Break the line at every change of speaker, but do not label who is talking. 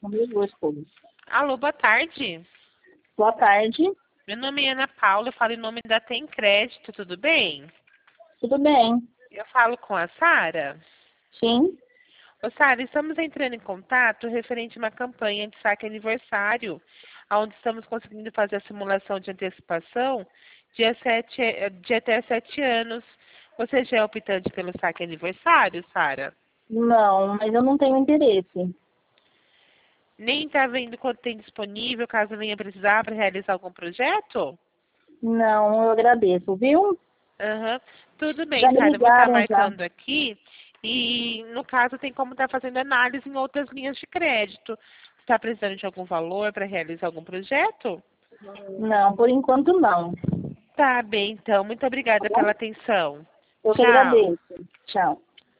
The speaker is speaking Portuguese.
são duas coisas.
Alô, boa tarde.
Boa tarde.
Meu nome é Ana Paula, eu falo em nome da Tem Crédito, tudo bem?
Tudo bem?
Eu falo com a Sara.
Sim?
Ô, Sara, estamos entrando em contato referente a uma campanha de saque aniversário, onde estamos conseguindo fazer a simulação de antecipação de até 7 anos. Você já é optante pelo saque aniversário, Sara?
Não, mas eu não tenho interesse.
Nem está vendo quanto tem disponível, caso venha precisar para realizar algum projeto?
Não, eu agradeço, viu?
Aham. Tudo bem,
Já me
Sara, eu vou estar
ligaram já.
marcando aqui e, no caso, tem como estar fazendo análise em outras linhas de crédito. Está precisando de algum valor para realizar algum projeto?
Não, por enquanto não.
Tá bem, então. Muito
Tá
obrigada
bom?
pela atenção.
Eu que
Tchau.
agradeço. Tchau.